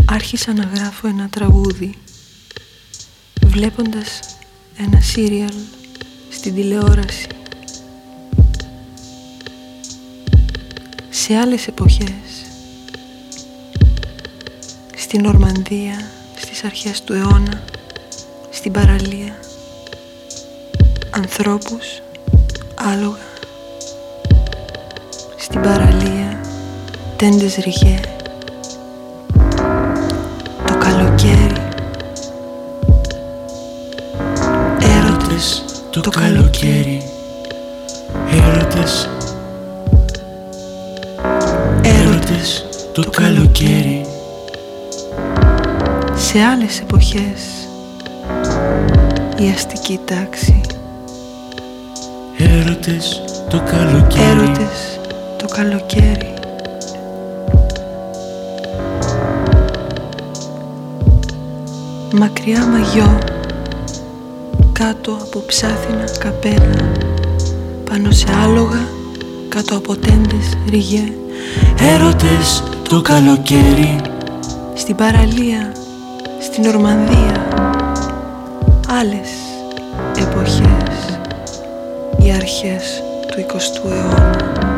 Άρχισα να γράφω ένα τραγούδι βλέποντας ένα σύριαλ στην τηλεόραση. Σε άλλες εποχές, στην Νορμανδία, στις αρχές του αιώνα, στην παραλία, ανθρώπους, άλογα, στην παραλία, τέντες ριγέ, το καλοκαίρι, έρωτες, το καλοκαίρι, έρωτες, έρωτες, το καλοκαίρι. Σε άλλες εποχές, η αστική τάξη, έρωτες, το καλοκαίρι, έρωτες, το καλοκαίρι. Μακριά μαγιό, κάτω από ψάθινα καπέλα, πάνω σε άλογα, κάτω από τέντες ριγέ, έρωτες, το καλοκαίρι. στην παραλία, στην Νορμανδία, άλλες εποχές, οι αρχές του 20ου αιώνα.